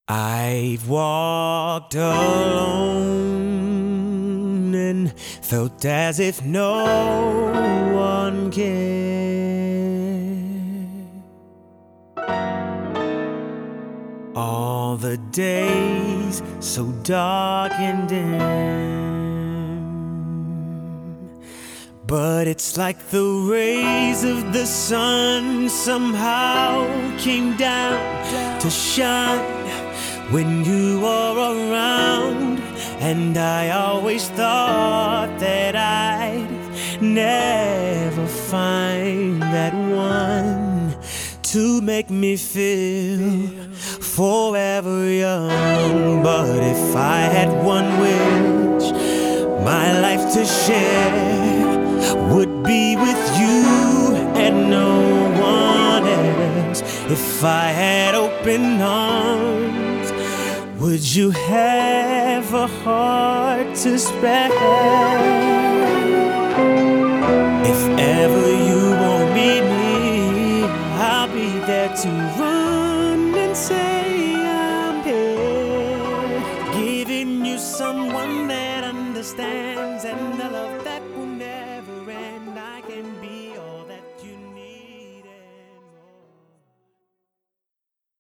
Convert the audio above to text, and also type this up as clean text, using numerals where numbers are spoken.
I've walked alone and felt as if no one cared. All the days so dark and dim, but it's like the rays of the sun somehow came down to shine when you were around. And I always thought that I'd never find that one to make me feel forever young. But if I had one wish, my life to share would be with you and no one else. If I had open arms, would you have a heart to spare?